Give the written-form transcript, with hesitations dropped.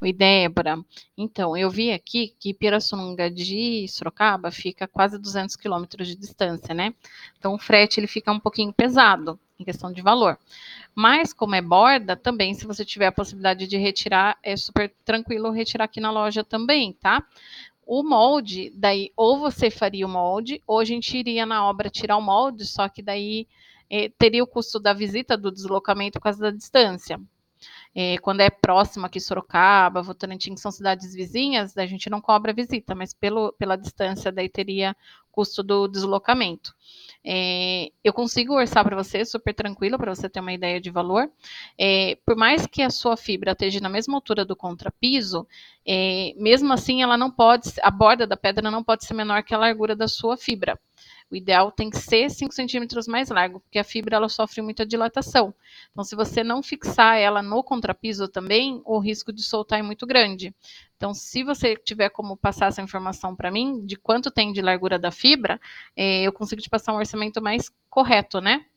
Oi, Débora. Então, eu vi aqui que Pirassununga de Sorocaba fica quase 200 quilômetros de distância, né? Então, o frete ele fica um pouquinho pesado em questão de valor. Mas, como é borda, também, se você tiver a possibilidade de retirar, é super tranquilo retirar aqui na loja também, tá? O molde, daí, ou você faria o molde, ou a gente iria na obra tirar o molde, só que daí teria o custo da visita, do deslocamento por causa da distância. Quando é próximo aqui, Sorocaba, Votorantim, que são cidades vizinhas, a gente não cobra visita, mas pela distância daí teria custo do deslocamento. Eu consigo orçar para você super tranquilo, para você ter uma ideia de valor. Por mais que a sua fibra esteja na mesma altura do contrapiso, mesmo assim ela não pode, a borda da pedra não pode ser menor que a largura da sua fibra. O ideal tem que ser 5 centímetros mais largo, porque a fibra ela sofre muita dilatação. Então, se você não fixar ela no contrapiso também, o risco de soltar é muito grande. Então, se você tiver como passar essa informação para mim, de quanto tem de largura da fibra, eu consigo te passar um orçamento mais correto, né?